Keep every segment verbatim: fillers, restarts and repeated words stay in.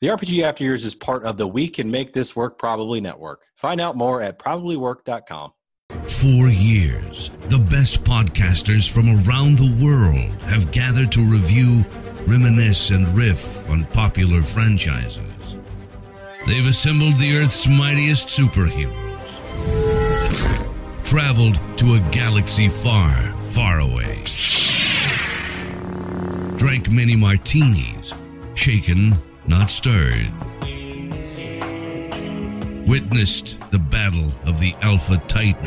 The R P G After Years is part of the We Can Make This Work Probably Network. Find out more at probably work dot com. For years, the best podcasters from around the world have gathered to review, reminisce, and riff on popular franchises. They've assembled the Earth's mightiest superheroes, traveled to a galaxy far, far away, drank many martinis, shaken, not stirred, witnessed the battle of the Alpha Titan,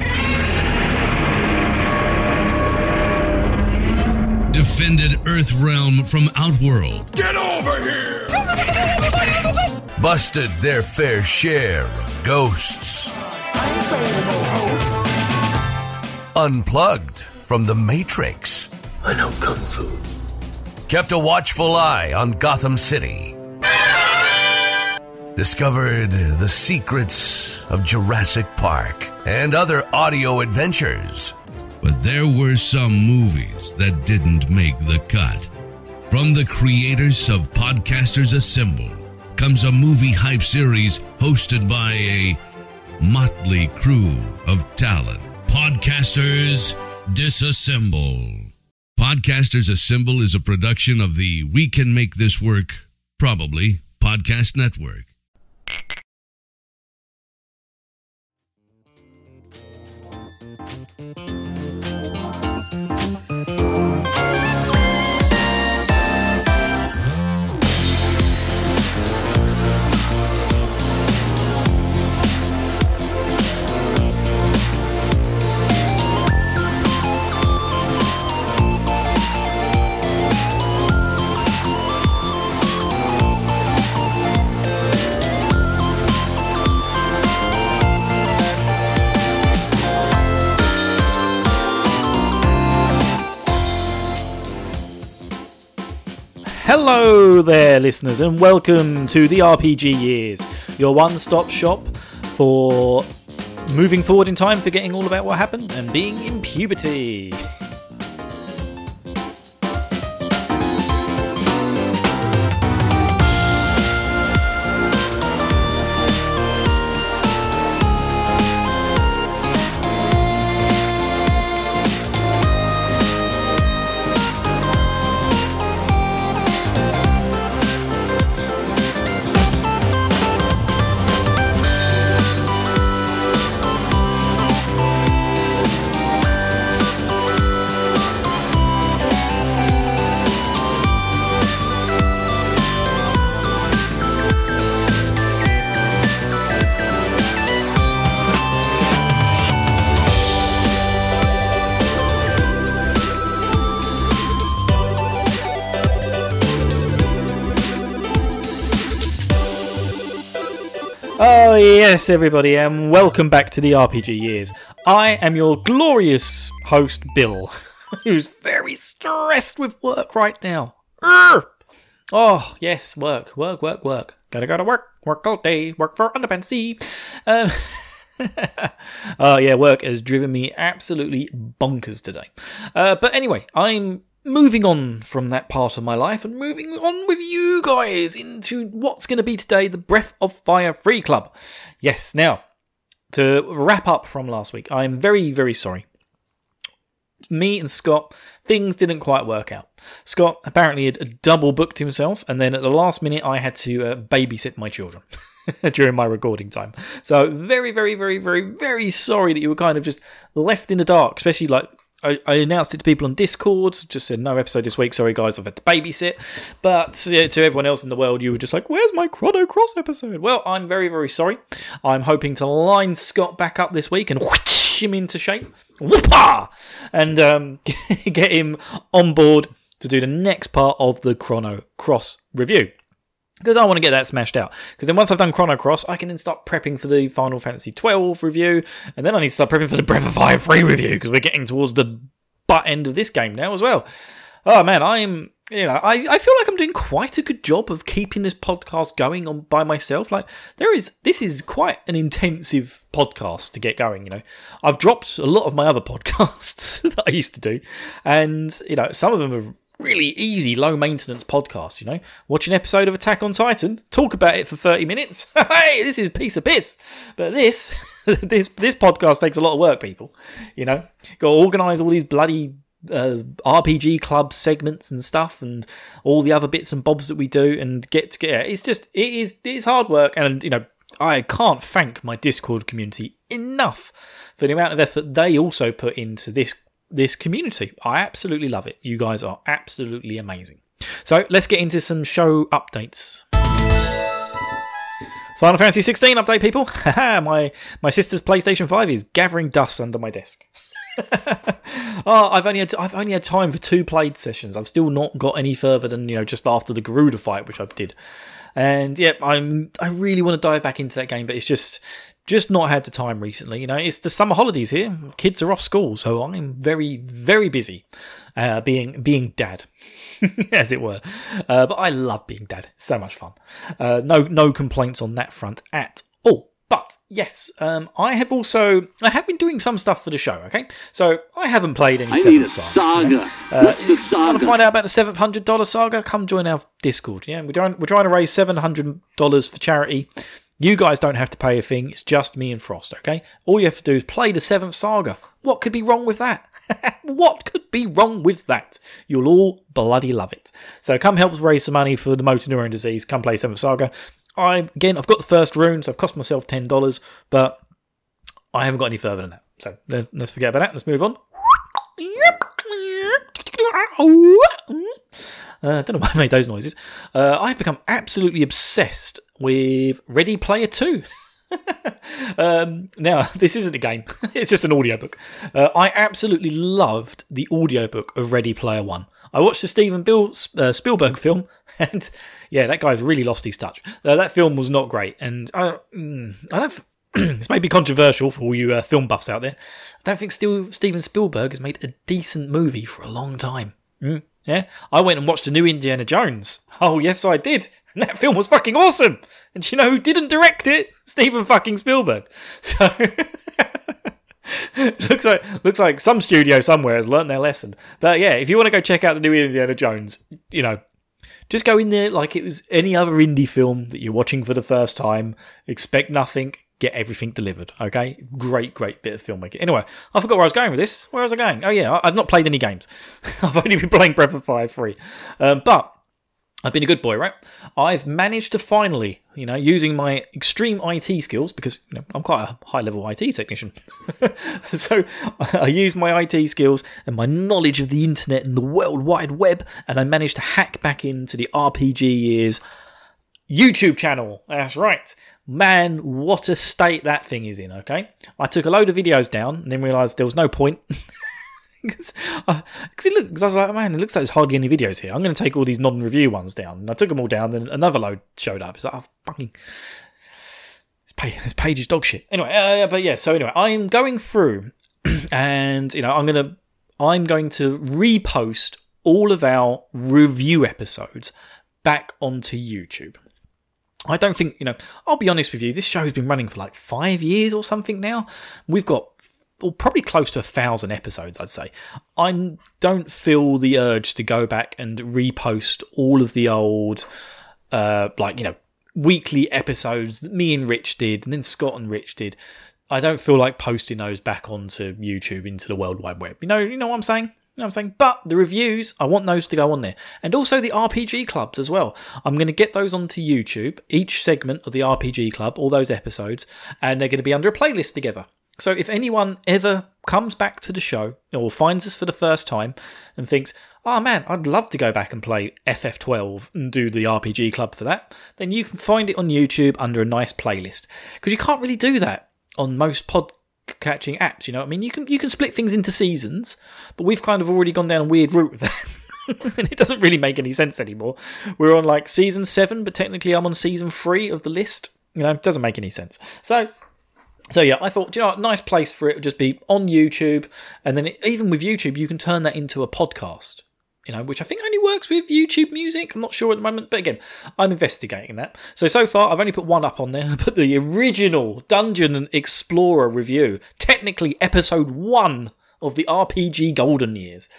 defended Earthrealm from Outworld. Get over here! Busted their fair share of ghosts. Unplugged from the Matrix. I know Kung Fu. Kept a watchful eye on Gotham City. Discovered the secrets of Jurassic Park and other audio adventures. But there were some movies that didn't make the cut. From the creators of Podcasters Assemble comes a movie hype series hosted by a motley crew of talent. Podcasters Disassemble. Podcasters Assemble is a production of the We Can Make This Work Probably Podcast Network. Hello there, listeners, and welcome to the R P G Years, your one-stop shop for moving forward in time, forgetting all about what happened, and being in puberty. Oh yes, everybody, and welcome back to the R P G Years. I am your glorious host, Bill, who's very stressed with work right now. Urgh! Oh, yes, work, work, work, work. Gotta go to work, work all day, work for underpants. Um, oh yeah, work has driven me absolutely bonkers today. Uh, but anyway, I'm moving on from that part of my life and moving on with you guys into what's going to be today, the Breath of Fire Free Club. Yes, now, to wrap up from last week, I'm very, very sorry. Me and Scott, things didn't quite work out. Scott apparently had double booked himself, and then at the last minute I had to uh, babysit my children during my recording time. So very, very, very, very, very sorry that you were kind of just left in the dark, especially like I, I announced it to people on Discord, just said no episode this week, sorry guys, I've had to babysit. But yeah, to everyone else in the world, you were just like, where's my Chrono Cross episode? Well, I'm very, very sorry. I'm hoping to line Scott back up this week and whoosh him into shape. Whoopah! And um, get him on board to do the next part of the Chrono Cross review. Because I want to get that smashed out. Because then once I've done Chrono Cross, I can then start prepping for the Final Fantasy twelve review. And then I need to start prepping for the Breath of Fire three review. Because we're getting towards the butt end of this game now as well. Oh man, I'm, you know, I, I feel like I'm doing quite a good job of keeping this podcast going on by myself. Like, there is, this is quite an intensive podcast to get going, you know. I've dropped a lot of my other podcasts that I used to do. And, you know, some of them have really easy, low maintenance podcast, you know. Watch an episode of Attack on Titan, talk about it for thirty minutes. Hey, this is a piece of piss. But this, this, this podcast takes a lot of work, people. You know, got to organise all these bloody uh, R P G club segments and stuff, and all the other bits and bobs that we do, and get together. It's just, it is, it's hard work, and you know, I can't thank my Discord community enough for the amount of effort they also put into this this community. I absolutely love it. You guys are absolutely amazing. So let's get into some show updates. Final Fantasy sixteen update, people. my my sister's PlayStation five is gathering dust under my desk. oh, I've only had I've only had time for two played sessions. I've still not got any further than, you know, just after the Garuda fight, which I did. And yeah, I'm I really want to dive back into that game, but it's just just not had the time recently. You know, it's the summer holidays here. Kids are off school, so I'm very very busy uh, being being dad, as it were. Uh, but I love being dad. It's so much fun. Uh, no no complaints on that front at all. But yes, um, I have also I have been doing some stuff for the show. Okay, so I haven't played any. I need a saga. You know? uh, What's the saga? Want to find out about the seven hundred dollar saga? Come join our Discord. Yeah, we're trying we're trying to raise seven hundred dollars for charity. You guys don't have to pay a thing. It's just me and Frost. Okay, all you have to do is play the seventh saga. What could be wrong with that? What could be wrong with that? You'll all bloody love it. So come help us raise some money for the motor neuron disease. Come play seventh saga. I again, I've got the first rune, so I've cost myself ten dollars, but I haven't got any further than that. So let's forget about that. Let's move on. Uh, I don't know why I made those noises. Uh, I've become absolutely obsessed with Ready Player two. um, now, this isn't a game. It's just an audiobook. Uh, I absolutely loved the audiobook of Ready Player one. I watched the Steven Bill, uh, Spielberg film, and yeah, that guy's really lost his touch. Uh, that film was not great, and I, mm, I don't. This may be controversial for all you uh, film buffs out there. I don't think still Steven Spielberg has made a decent movie for a long time. Mm, yeah, I went and watched the new Indiana Jones. Oh yes, I did. And that film was fucking awesome. And do you know who didn't direct it? Steven fucking Spielberg. So looks like looks like some studio somewhere has learnt their lesson. But yeah, if you want to go check out the new Indiana Jones, you know, just go in there like it was any other indie film that you're watching for the first time. Expect nothing. Get everything delivered, okay? Great, great bit of filmmaking. Anyway, I forgot where I was going with this. Where was I going? Oh yeah, I've not played any games. I've only been playing Breath of Fire three. Um, but I've been a good boy, right? I've managed to finally, you know, using my extreme I T skills, because you know I'm quite a high-level I T technician. So I used my I T skills and my knowledge of the internet and the World Wide Web, and I managed to hack back into the R P G Years YouTube channel. That's right. Man, what a state that thing is in, okay? I took a load of videos down and then realised there was no point. Because uh, it looked, cause I was like, man, it looks like there's hardly any videos here. I'm going to take all these non-review ones down. And I took them all down, then another load showed up. It's like, oh, fucking... This page, this page is dog shit. Anyway, uh, but yeah, so anyway, I'm going through and, you know, I'm going to I'm going to repost all of our review episodes back onto YouTube. I don't think, you know, I'll be honest with you, this show's been running for like five years or something now. We've got well, probably close to a thousand episodes, I'd say. I don't feel the urge to go back and repost all of the old, uh, like, you know, weekly episodes that me and Rich did, and then Scott and Rich did. I don't feel like posting those back onto YouTube, into the World Wide Web. You know, you know what I'm saying? You know what I'm saying? But the reviews, I want those to go on there. And also the R P G clubs as well. I'm going to get those onto YouTube, each segment of the R P G club, all those episodes, and they're going to be under a playlist together. So if anyone ever comes back to the show or finds us for the first time and thinks, oh man, I'd love to go back and play F F twelve and do the R P G club for that, then you can find it on YouTube under a nice playlist. Because you can't really do that on most pod catching apps, you know what I mean? You can you can split things into seasons, but we've kind of already gone down a weird route with that. And it doesn't really make any sense anymore. We're on like season seven, but technically I'm on season three of the list. You know, it doesn't make any sense. So so yeah, I thought, you know, a nice place for it would just be on YouTube, and then it, even with YouTube, you can turn that into a podcast. You know, which I think only works with YouTube Music. I'm not sure at the moment, but again, I'm investigating that. So, so far, I've only put one up on there, but the original Dungeon Explorer review, technically episode one of the R P G Golden Years.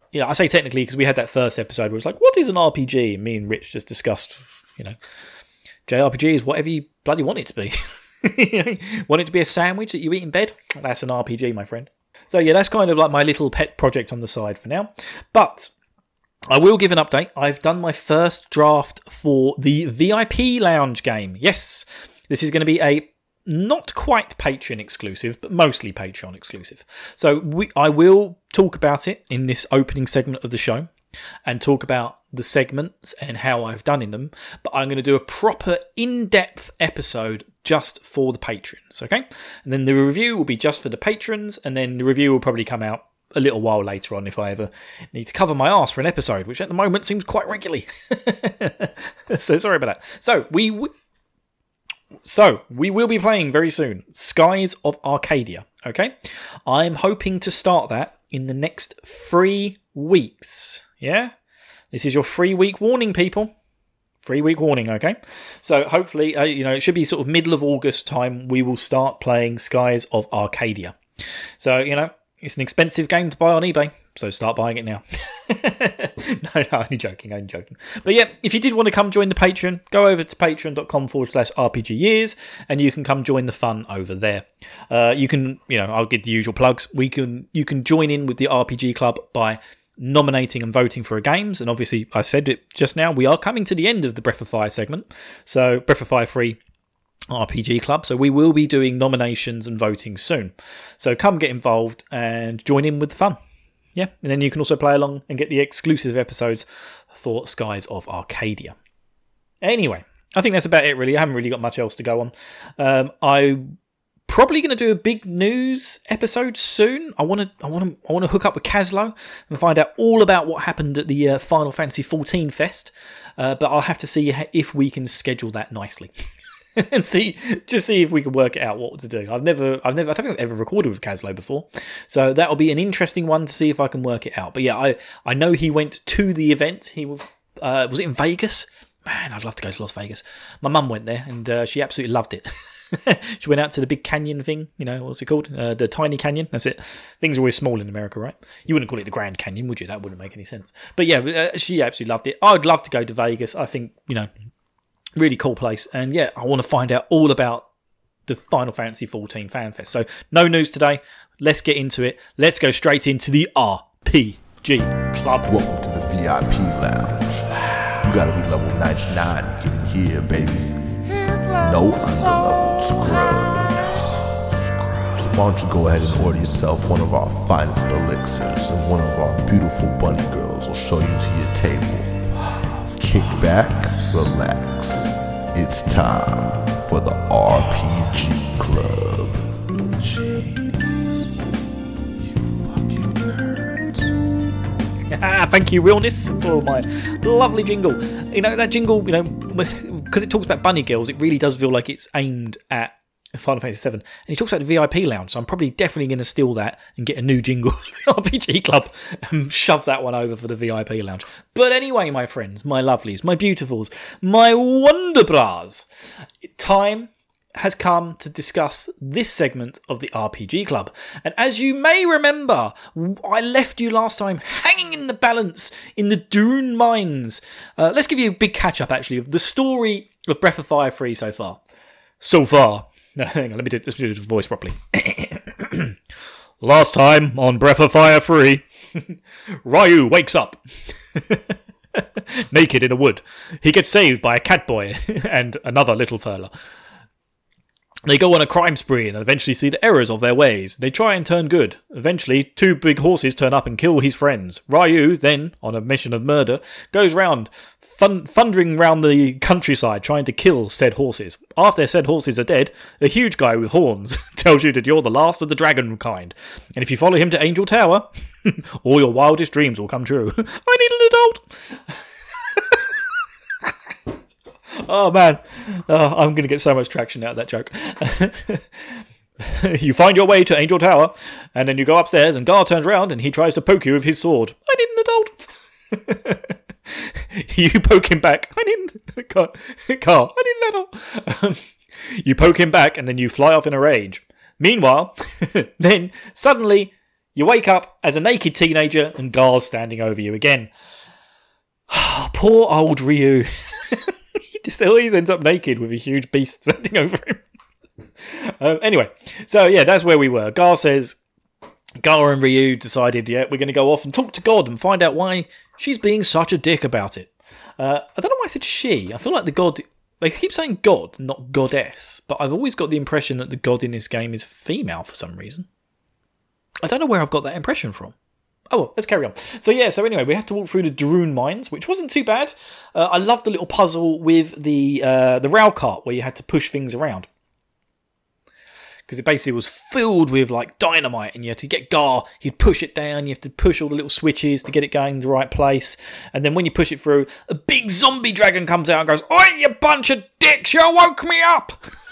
you know, I say technically because we had that first episode where it's like, what is an R P G? And me and Rich just discussed, you know, J R P G is whatever you bloody want it to be. You know, want it to be a sandwich that you eat in bed? That's an R P G, my friend. So yeah, that's kind of like my little pet project on the side for now. But I will give an update. I've done my first draft for the V I P Lounge game. Yes, this is going to be a not quite Patreon exclusive, but mostly Patreon exclusive. So we, I will talk about it in this opening segment of the show and talk about the segments and how I've done in them. But I'm going to do a proper in-depth episode just for the patrons, okay? And then the review will be just for the patrons, and then the review will probably come out a little while later on if I ever need to cover my arse for an episode, which at the moment seems quite regularly. So sorry about that. So we... W- So, we will be playing very soon Skies of Arcadia, okay? I'm hoping to start that in the next three weeks, yeah? This is your three week warning, people. Three week warning, okay? So, hopefully, uh, you know, it should be sort of middle of August time, we will start playing Skies of Arcadia. So, you know, it's an expensive game to buy on eBay, so start buying it now. no, no, only joking, only joking. But yeah, if you did want to come join the Patreon, go over to patreon.com forward slash RPG years, and you can come join the fun over there. Uh, you can, you know, I'll give the usual plugs. We can, you can join in with the R P G Club by nominating and voting for games, and obviously, I said it just now, we are coming to the end of the Breath of Fire segment, so Breath of Fire free R P G Club, so we will be doing nominations and voting soon. So come get involved and join in with the fun. Yeah, and then you can also play along and get the exclusive episodes for Skies of Arcadia. Anyway, I think that's about it really. I haven't really got much else to go on. Um, I'm probably going to do a big news episode soon. I want to, I want to, I want to hook up with Caslo and find out all about what happened at the uh, Final Fantasy fourteen Fest. Uh, but I'll have to see if we can schedule that nicely. And see, just see if we can work it out what to do. I've never, I've never, I don't think I've ever recorded with Caslo before, so that'll be an interesting one to see if I can work it out. But yeah, I, I know he went to the event. He was, uh, was it in Vegas? Man, I'd love to go to Las Vegas. My mum went there, and uh, she absolutely loved it. She went out to the big canyon thing. You know, what's it called? Uh, the tiny canyon. That's it. Things are always small in America, right? You wouldn't call it the Grand Canyon, would you? That wouldn't make any sense. But yeah, uh, she absolutely loved it. I'd love to go to Vegas. I think, you know, really cool place, and yeah, I want to find out all about the Final Fantasy fourteen Fan Fest. So no news today. Let's get into it. Let's go straight into the R P G Club. Welcome to the V I P Lounge. You gotta be level ninety-nine to get in here, baby. No under-level scrubs. So why don't you go ahead and order yourself one of our finest elixirs, and one of our beautiful bunny girls will show you to your table. Kick back, relax. It's time for the R P G Club. Jeez, you fucking nerds. Thank you, Realness, for my lovely jingle. You know, that jingle, you know, because it talks about bunny girls, it really does feel like it's aimed at Final Fantasy seven. And he talks about the V I P Lounge, so I'm probably definitely going to steal that and get a new jingle for the R P G Club and shove that one over for the V I P Lounge. But anyway, my friends, my lovelies, my beautifuls, my wonderbras, time has come to discuss this segment of the R P G Club. And as you may remember, I left you last time hanging in the balance in the Dune Mines. Uh, let's give you a big catch-up, actually, of the story of Breath of Fire three so far. So far. No, hang on, let me do, let's do the voice properly. Last time on Breath of Fire three, Ryu wakes up. Naked in a wood. He gets saved by a cat boy and another little fella. They go on a crime spree and eventually see the errors of their ways. They try and turn good. Eventually, two big horses turn up and kill his friends. Ryu, then, on a mission of murder, goes round, fun- thundering round the countryside trying to kill said horses. After said horses are dead, a huge guy with horns tells you that you're the last of the dragon kind. And if you follow him to Angel Tower, all your wildest dreams will come true. I need an adult! Oh man, oh, I'm going to get so much traction out of that joke. You find your way to Angel Tower, and then you go upstairs, and Gar turns around, and he tries to poke you with his sword. I need an adult. You poke him back. I need Gar. Gar. I need an adult. Um, you poke him back, and then you fly off in a rage. Meanwhile, then suddenly You wake up as a naked teenager and Gar's standing over you again. Poor old Ryu. He just always ends up naked with a huge beast standing over him. um, anyway, so yeah, that's where we were. Gar says, Gar and Ryu decided, yeah, we're going to go off and talk to God and find out why she's being such a dick about it. Uh, I don't know why I said she. I feel like the God... They keep saying God, not goddess, but I've always got the impression that the God in this game is female for some reason. I don't know where I've got that impression from. Oh, well, let's carry on. So yeah, so anyway, we have to walk through the Darun mines, which wasn't too bad. Uh, I loved the little puzzle with the uh, the rail cart where you had to push things around. Because it basically was filled with like dynamite, and you had to get Gar, he'd push it down, you have to push all the little switches to get it going in the right place, and then when you push it through, a big zombie dragon comes out and goes, "Oi, you bunch of dicks, you woke me up!"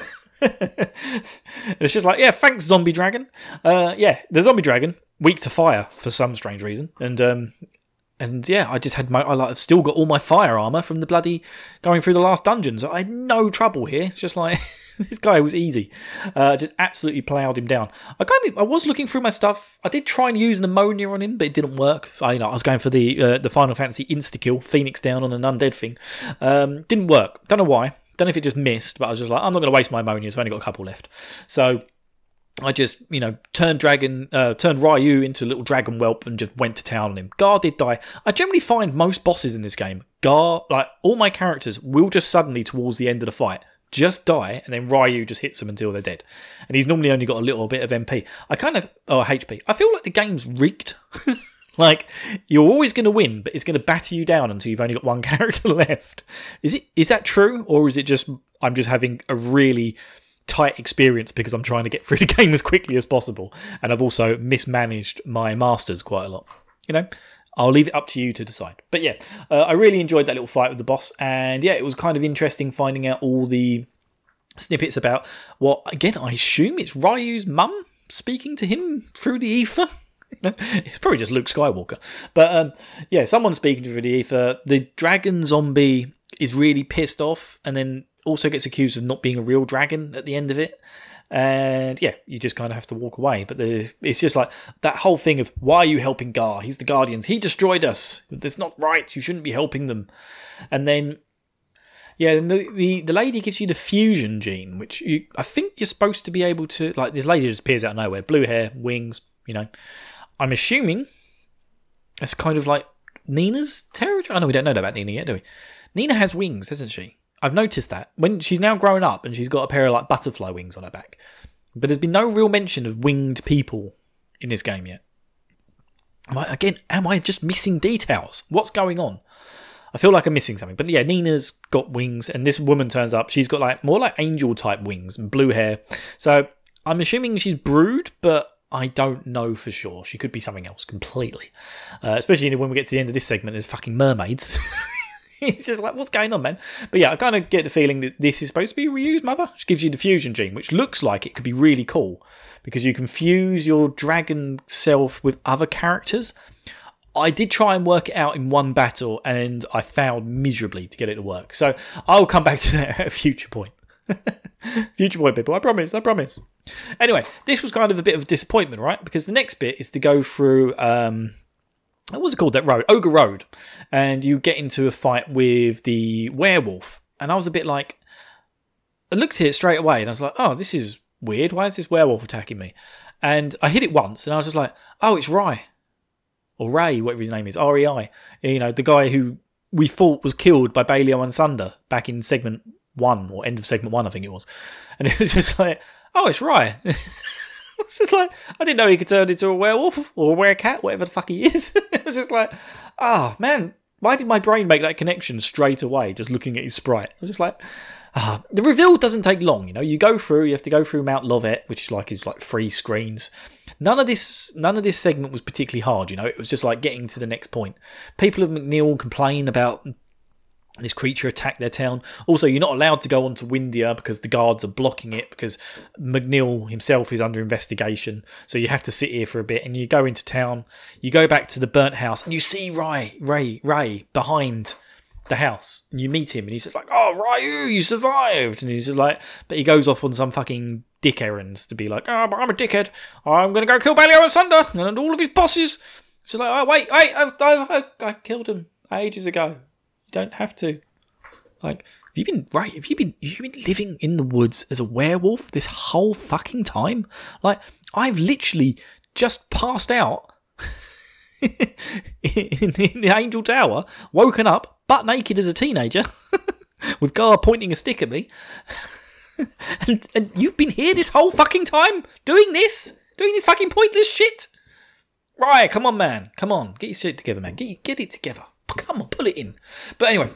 It's just like, yeah, thanks, zombie dragon. Uh, yeah, the zombie dragon, weak to fire for some strange reason, and um, and yeah, I just had my, I like, I've still got all my fire armor from the bloody going through the last dungeons. I had no trouble here. It's just like. This guy was easy. Uh, just absolutely ploughed him down. I kind of, I was looking through my stuff. I did try and use an ammonia on him, but it didn't work. I, you know, I was going for the uh, the Final Fantasy insta-kill, Phoenix down on an undead thing. Um, didn't work. Don't know why. Don't know if it just missed, but I was just like, I'm not going to waste my ammonia, so I've only got a couple left. So I just, you know, turned dragon, uh, turned Ryu into a little dragon whelp and just went to town on him. Gar did die. I generally find most bosses in this game, Gar, like all my characters, will just suddenly towards the end of the fight just die, and then Ryu just hits them until they're dead. And he's normally only got a little bit of M P. I kind of, oh, H P. I feel like the game's rigged. Like, you're always going to win, but it's going to batter you down until you've only got one character left. Is it? Is that true? Or is it just, I'm just having a really tight experience because I'm trying to get through the game as quickly as possible, and I've also mismanaged my masters quite a lot? You know? I'll leave it up to you to decide. But yeah, uh, I really enjoyed that little fight with the boss. And yeah, it was kind of interesting finding out all the snippets about what, again, I assume it's Ryu's mum speaking to him through the ether. It's probably just Luke Skywalker. But um, yeah, someone speaking through the ether. The dragon zombie is really pissed off and then also gets accused of not being a real dragon at the end of it. And yeah, you just kind of have to walk away. But the, it's just like that whole thing of, why are you helping Gar? He's the Guardians. He destroyed us. That's not right. You shouldn't be helping them. And then, yeah, and the, the, the lady gives you the fusion gene, which you, I think you're supposed to be able to, like, this lady just appears out of nowhere. Blue hair, wings, you know. I'm assuming it's kind of like Nina's territory. I know we don't know that about Nina yet, do we? Nina has wings, hasn't she? I've noticed that. When she's now grown up and she's got a pair of like butterfly wings on her back. But there's been no real mention of winged people in this game yet. Am I, again, am I just missing details? What's going on? I feel like I'm missing something. But yeah, Nina's got wings and this woman turns up. She's got like more like angel type wings and blue hair. So I'm assuming she's Brood, but I don't know for sure. She could be something else completely. Uh, especially when we get to the end of this segment, there's fucking mermaids. It's just like, what's going on, man? But yeah, I kind of get the feeling that this is supposed to be Ryu's mother. She gives you the fusion gene, which looks like it could be really cool because you can fuse your dragon self with other characters. I did try and work it out in one battle and I failed miserably to get it to work. So I'll come back to that at a future point. Future point, people. I promise, I promise. Anyway, this was kind of a bit of a disappointment, right? Because the next bit is to go through... Um, what was it called, that road? Ogre Road. And you get into a fight with the werewolf. And I was a bit like... I looked at it straight away and I was like, oh, this is weird. Why is this werewolf attacking me? And I hit it once and I was just like, oh, it's Rai. Or Ray, whatever his name is. R E I. You know, the guy who we thought was killed by Belial and Sunder back in segment one, or end of segment one, I think it was. And it was just like, oh, it's Rai. It's just like, I didn't know he could turn into a werewolf or a werecat, whatever the fuck he is. It was just like, oh, man, why did my brain make that connection straight away just looking at his sprite? I was just like, ah. The reveal doesn't take long, you know. You go through, you have to go through Mount Lovett, which is like his like three screens. None of this, none of this segment was particularly hard, you know. It was just like getting to the next point. People of McNeil complain about this creature attacked their town. Also, you're not allowed to go onto Windia because the guards are blocking it because McNeil himself is under investigation. So you have to sit here for a bit and you go into town. You go back to the burnt house and you see Ray, Ray, Ray behind the house. And you meet him and he's just like, oh, Ryu, you survived. And he's just like, but he goes off on some fucking dick errands to be like, oh, I'm a dickhead. I'm going to go kill Balliol and Sunder and all of his bosses. She's like, oh, wait, wait, I, I, I killed him ages ago. You don't have to. Like, have you been, right, have you been, have you been living in the woods as a werewolf this whole fucking time? Like, I've literally just passed out in, in the Angel Tower, woken up, butt naked as a teenager, with Gar pointing a stick at me. and, and you've been here this whole fucking time doing this? Doing this fucking pointless shit? Right, come on, man. Come on. Get your shit together, man. Get, get it together. Come on, pull it in. But anyway,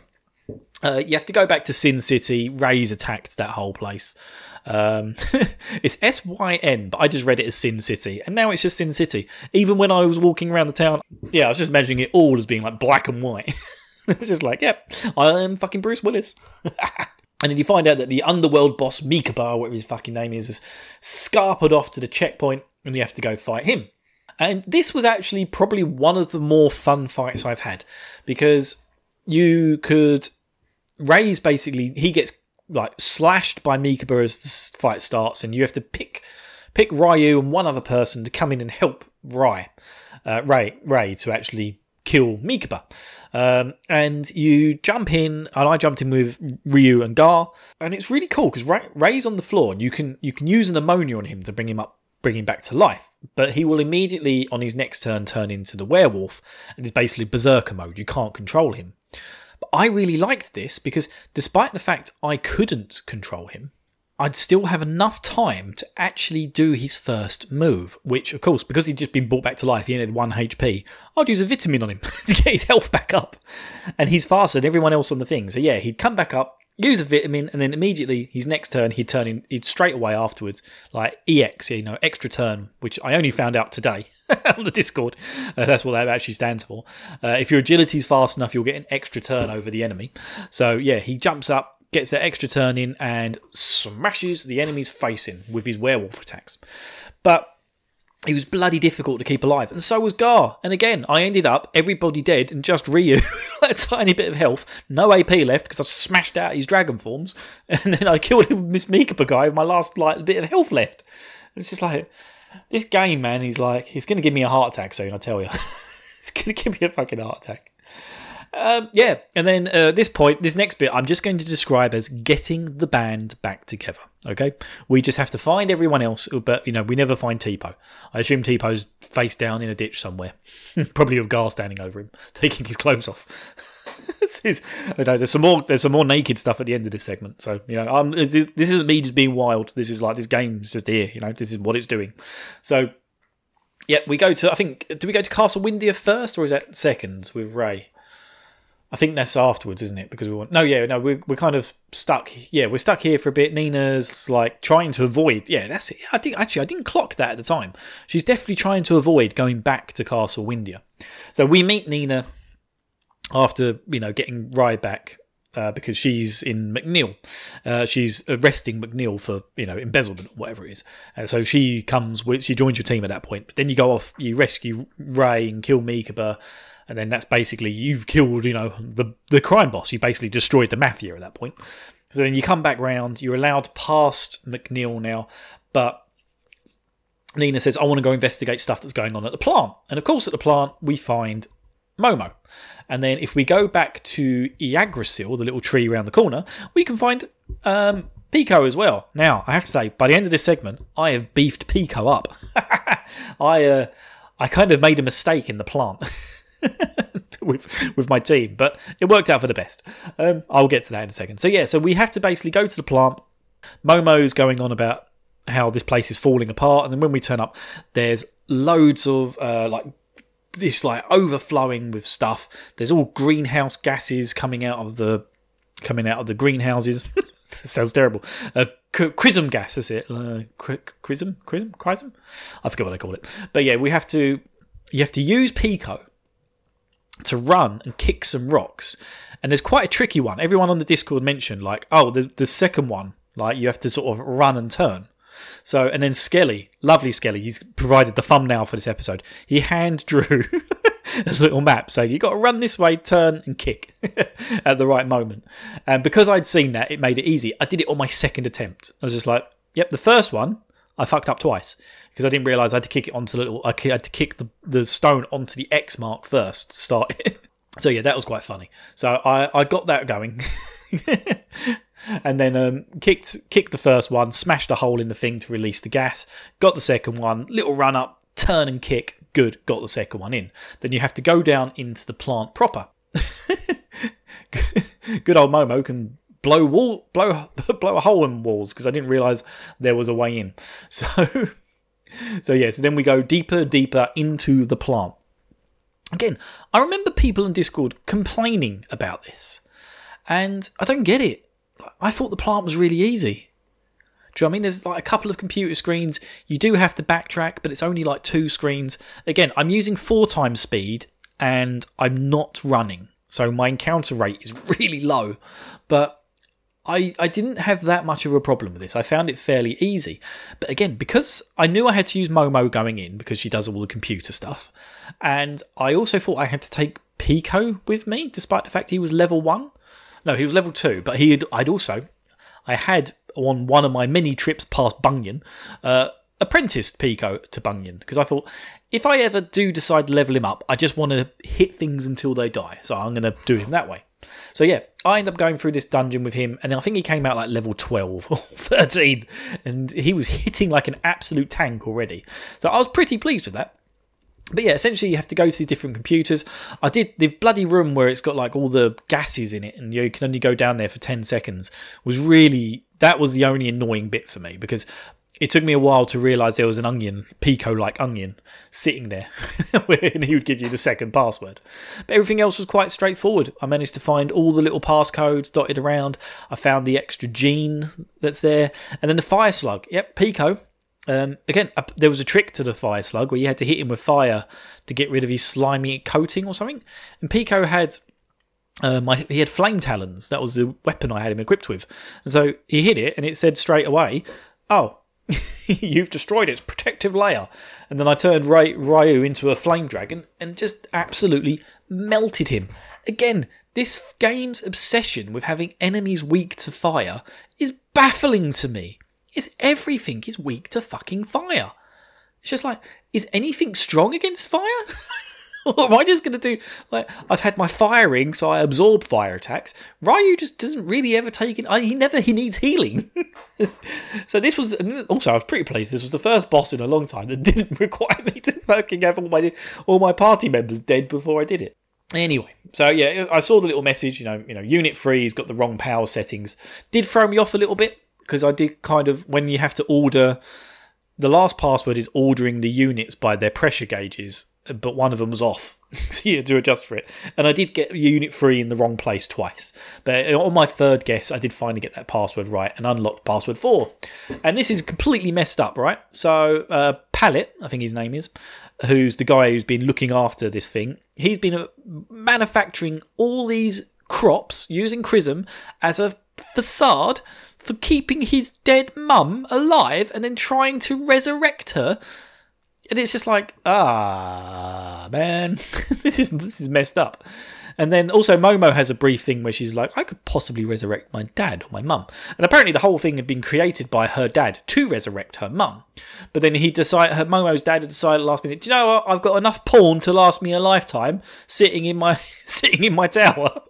uh, you have to go back to Sin City. Ray's attacked that whole place. Um, it's S Y N, but I just read it as Sin City. And now it's just Sin City. Even when I was walking around the town, yeah, I was just imagining it all as being like black and white. It's just like, yep, I am fucking Bruce Willis. And then you find out that the underworld boss, Mikaba, whatever his fucking name is, has scarpered off to the checkpoint and you have to go fight him. And this was actually probably one of the more fun fights I've had because you could... Ray's basically... He gets like slashed by Mikaba as the fight starts and you have to pick pick Ryu and one other person to come in and help Ray, uh, Ray, Ray to actually kill Mikaba. Um, and you jump in, and I jumped in with Ryu and Gar, and it's really cool because Ray, Ray's on the floor and you can you can use an ammonia on him to bring him up, bring him back to life. But he will immediately, on his next turn, turn into the werewolf and is basically berserker mode. You can't control him. But I really liked this because despite the fact I couldn't control him, I'd still have enough time to actually do his first move, which, of course, because he'd just been brought back to life, he only had one H P, I'd use a vitamin on him to get his health back up. And he's faster than everyone else on the thing. So yeah, he'd come back up, use a vitamin, and then immediately, his next turn, he'd turn in, he'd straight away afterwards, like E X, you know, extra turn, which I only found out today on the Discord. Uh, that's what that actually stands for. Uh, if your agility's fast enough, you'll get an extra turn over the enemy. So yeah, he jumps up, gets that extra turn in, and smashes the enemy's face in with his werewolf attacks. But he was bloody difficult to keep alive, and so was Gar. And again, I ended up everybody dead and just Ryu, a tiny bit of health, no A P left because I smashed out his dragon forms, and then I killed him with Miss Mikaba guy with my last like bit of health left. And it's just like, this game, man, he's like, it's going to give me a heart attack soon, I tell you. It's going to give me a fucking heart attack. Um, yeah, and then uh, this point, this next bit, I'm just going to describe as getting the band back together. Okay, we just have to find everyone else, but you know, we never find Tipo. I assume Tipo's face down in a ditch somewhere, probably with Gar standing over him, taking his clothes off. This is, I know, there's some more, there's some more naked stuff at the end of this segment. So you know, um, this, this isn't me just being wild. This is like this game's just here. You know, this is what it's doing. So yeah, we go to. I think do we go to Castle Windia first, or is that second with Ray? I think that's afterwards, isn't it? Because we want... No, yeah, no, we're, we're kind of stuck. Yeah, we're stuck here for a bit. Nina's, like, trying to avoid... Yeah, that's it. I think, actually, I didn't clock that at the time. She's definitely trying to avoid going back to Castle Windia. So we meet Nina after, you know, getting Ray back uh, because she's in McNeil. Uh, she's arresting McNeil for, you know, embezzlement or whatever it is. Uh, so she comes... with She joins your team at that point. But then you go off, you rescue Ray and kill Mikaba. And then that's basically, you've killed, you know, the the crime boss. You basically destroyed the mafia at that point. So then you come back round. You're allowed past McNeil now. But Nina says, I want to go investigate stuff that's going on at the plant. And of course, at the plant, we find Momo. And then if we go back to Yggdrasil, the little tree around the corner, we can find um, Pico as well. Now, I have to say, by the end of this segment, I have beefed Pico up. I uh, I kind of made a mistake in the plant. with with my team, but it worked out for the best. Um, I'll get to that in a second. So yeah, so we have to basically go to the plant. Momo's going on about how this place is falling apart, and then when we turn up, there's loads of uh, like this like overflowing with stuff. There's all greenhouse gases coming out of the coming out of the greenhouses. Sounds terrible. Uh, Chrism gas, is it? Uh, Chrism, Chrism, Chrism. I forget what they call it. But yeah, we have to. You have to use Pico to run and kick some rocks. And there's quite a tricky one. Everyone on the Discord mentioned, like, oh, the, the second one, like, you have to sort of run and turn. So, and then Skelly, lovely Skelly, he's provided the thumbnail for this episode. He hand drew a little map saying, you got to run this way, turn and kick at the right moment. And because I'd seen that, it made it easy. I did it on my second attempt. I was just like, Yep, the first one, I fucked up twice because I didn't realise I had to kick it onto the little. I had to kick the, the stone onto the X mark first to start it. So yeah, that was quite funny. So I, I got that going. And then um, kicked kicked the first one, smashed a hole in the thing to release the gas, got the second one, little run up, turn and kick, good, got the second one in. Then you have to go down into the plant proper. Good old Momo can blow wall, blow blow a hole in walls because I didn't realise there was a way in. So, so yeah, so then we go deeper, deeper into the plant. Again, I remember people in Discord complaining about this, and I don't get it. I thought the plant was really easy. Do you know what I mean? There's like a couple of computer screens. You do have to backtrack, but it's only like two screens. Again, I'm using four times speed and I'm not running. So my encounter rate is really low. But I, I didn't have that much of a problem with this. I found it fairly easy. But again, because I knew I had to use Momo going in because she does all the computer stuff. And I also thought I had to take Pico with me, despite the fact he was level one. No, he was level two, but he had, I'd also, I had on one of my many trips past Bunyan, uh, apprenticed Pico to Bunyan, because I thought, if I ever do decide to level him up, I just want to hit things until they die, so I'm going to do him that way. So yeah, I ended up going through this dungeon with him, and I think he came out like level twelve or thirteen, and he was hitting like an absolute tank already. So I was pretty pleased with that. But yeah, essentially you have to go to these different computers. I did the bloody room where it's got like all the gases in it and you can only go down there for ten seconds was really, that was the only annoying bit for me because it took me a while to realise there was an onion, Pico-like onion, sitting there and he would give you the second password. But everything else was quite straightforward. I managed to find all the little passcodes dotted around. I found the extra gene that's there. And then the fire slug. Yep, Pico. Um, again, uh, there was a trick to the fire slug where you had to hit him with fire to get rid of his slimy coating or something. And Pico had, uh, my, he had flame talons. That was the weapon I had him equipped with. And so he hit it and it said straight away, oh, you've destroyed its protective layer. And then I turned Ry- Ryu into a flame dragon and just absolutely melted him. Again, this game's obsession with having enemies weak to fire is baffling to me. Is everything is weak to fucking fire. It's just like, is anything strong against fire? Or am I just going to do, like, I've had my firing, so I absorb fire attacks. Ryu just doesn't really ever take it. I, he never, he needs healing. So this was, also I was pretty pleased, this was the first boss in a long time that didn't require me to fucking have all my, all my party members dead before I did it. Anyway, so yeah, I saw the little message, you know, you know, unit three has got the wrong power settings. Did throw me off a little bit. Because I did kind of, when you have to order, the last password is ordering the units by their pressure gauges, but one of them was off, so you had to adjust for it. And I did get unit three in the wrong place twice. But on my third guess, I did finally get that password right and unlocked password four. And this is completely messed up, right? So, uh, Pallet, I think his name is, who's the guy who's been looking after this thing, he's been manufacturing all these crops using Chrism as a facade for keeping his dead mum alive and then trying to resurrect her. And it's just like, ah, man, this is this is messed up. And then also Momo has a brief thing where she's like, I could possibly resurrect my dad or my mum. And apparently the whole thing had been created by her dad to resurrect her mum. But then he decided, her Momo's dad had decided last minute, do you know what? I've got enough porn to last me a lifetime sitting in my sitting in my tower.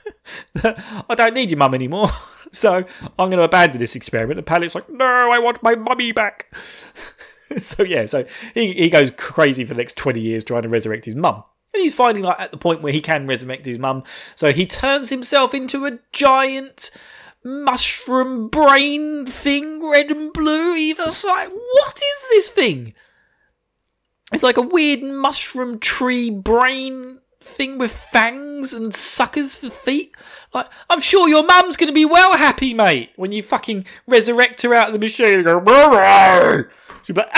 I don't need your mum anymore. So I'm going to abandon this experiment. And Pallet's like, no, I want my mummy back. So yeah, so he, he goes crazy for the next twenty years trying to resurrect his mum. And he's finally like at the point where he can resurrect his mum. So he turns himself into a giant mushroom brain thing, red and blue either side. What is this thing? It's like a weird mushroom tree brain thing with fangs and suckers for feet. Like, I'm sure your mum's going to be well happy, mate, when you fucking resurrect her out of the machine and go, brr, she'll be like,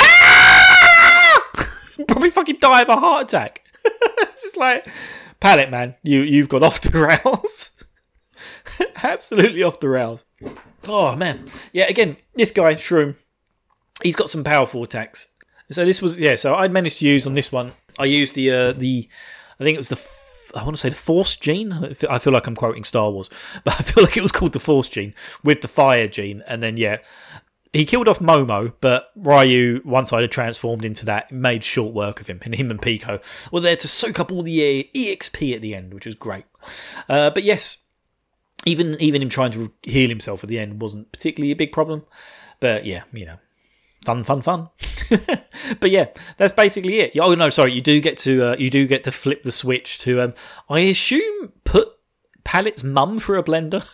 ah! Probably fucking die of a heart attack. It's just like, Pallet, man, you, you've got off the rails. Absolutely off the rails. Oh, man. Yeah, again, this guy, Shroom, he's got some powerful attacks. So this was, yeah, so I managed to use on this one, I used the, uh, the, I think it was the, I want to say the Force gene. I feel like I'm quoting Star Wars, but I feel like it was called the Force gene with the fire gene. And then, yeah, he killed off Momo, but Ryu, once I had transformed into that, made short work of him. And him and Pico were there to soak up all the E X P at the end, which was great. Uh, but yes, even even him trying to heal himself at the end wasn't particularly a big problem. But yeah, you know, fun, fun, fun. But yeah, that's basically it. Oh no, sorry, you do get to uh, you do get to flip the switch to. Um, I assume put Pallet's mum through a blender.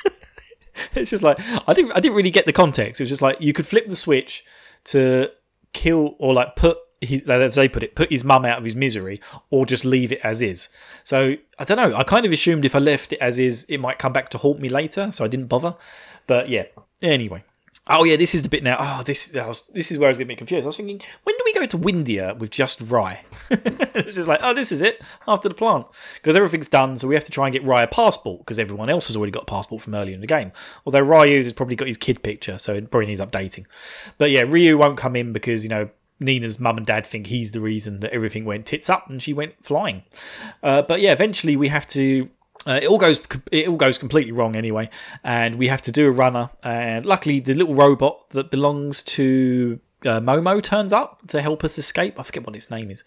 It's just like I didn't I didn't really get the context. It was just like you could flip the switch to kill or like put he, as they put it, put his mum out of his misery, or just leave it as is. So I don't know. I kind of assumed if I left it as is, it might come back to haunt me later. So I didn't bother. But yeah. Anyway. Oh yeah, this is the bit now. Oh, this I was, this is where I was getting a bit confused. I was thinking, when do we go to Windia with just Rye? It was just like, oh, this is it after the plant, because everything's done. So we have to try and get Rye a passport because everyone else has already got a passport from earlier in the game. Although Ryu's has probably got his kid picture, so it probably needs updating. But yeah, Ryu won't come in because you know Nina's mum and dad think he's the reason that everything went tits up and she went flying. Uh, but yeah, eventually we have to. Uh, it all goes it all goes completely wrong anyway, and we have to do a runner. And luckily, the little robot that belongs to uh, Momo turns up to help us escape. I forget what its name is.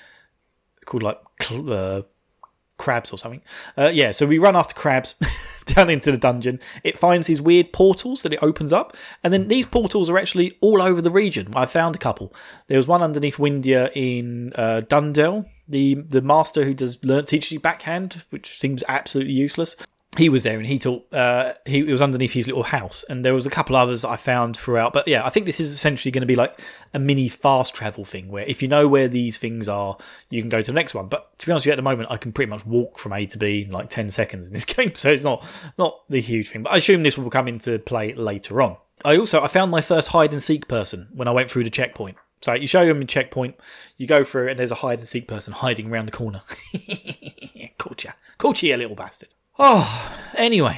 It's called like uh, Crabs or something. Uh, yeah, so we run after Crabs down into the dungeon. It finds these weird portals that it opens up, and then these portals are actually all over the region. I found a couple. There was one underneath Windia in uh, Dundell. The the master who does learn teaches you backhand, which seems absolutely useless. He was there and he taught. Uh, he it was underneath his little house, and there was a couple others that I found throughout. But yeah, I think this is essentially going to be like a mini fast travel thing, where if you know where these things are, you can go to the next one. But to be honest with you, at the moment, I can pretty much walk from A to B in like ten seconds in this game, so it's not not the huge thing. But I assume this will come into play later on. I also I found my first hide and seek person when I went through the checkpoint. So you show them a checkpoint, you go through it, and there's a hide and seek person hiding around the corner. Caught ya. Caught ya, you little bastard. Oh, anyway.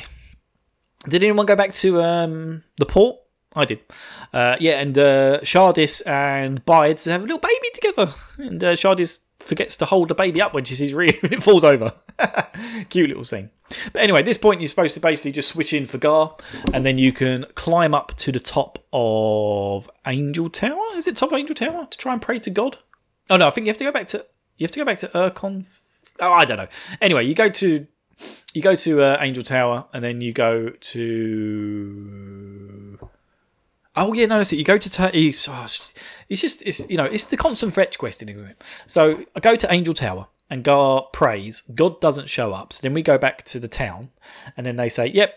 Did anyone go back to um, the port? I did. Uh, yeah, and uh, Shardis and Bides have a little baby together. And uh, Shardis forgets to hold the baby up when she sees Ryu and it falls over. Cute little scene. But anyway, at this point you're supposed to basically just switch in for Gar, and then you can climb up to the top of Angel Tower. Is it top of Angel Tower to try and pray to God? Oh no, I think you have to go back to you have to go back to Urkon. Oh, I don't know. Anyway, you go to you go to uh, Angel Tower, and then you go to. Oh yeah, no, that's it. You go to ta- it's, oh, it's just it's you know it's the constant fetch question, isn't it? So I go to Angel Tower and Gar prays. God doesn't show up. So then we go back to the town, and then they say, "Yep,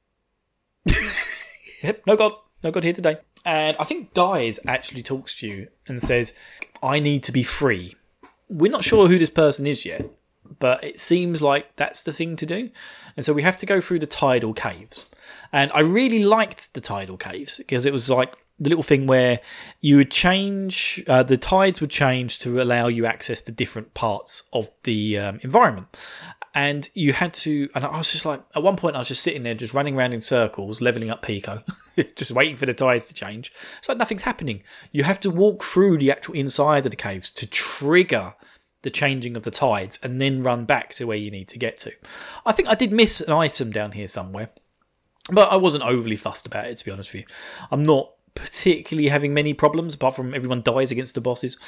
yep, no God, no God here today." And I think Dies actually talks to you and says, "I need to be free." We're not sure who this person is yet, but it seems like that's the thing to do. And so we have to go through the tidal caves. And I really liked the tidal caves because it was like the little thing where you would change, uh, the tides would change to allow you access to different parts of the um, environment. And you had to, and I was just like, at one point I was just sitting there just running around in circles, leveling up Pico, just waiting for the tides to change. It's like nothing's happening. You have to walk through the actual inside of the caves to trigger the changing of the tides and then run back to where you need to get to. I think I did miss an item down here somewhere, but I wasn't overly fussed about it, to be honest with you. I'm not particularly having many problems, apart from everyone dies against the bosses.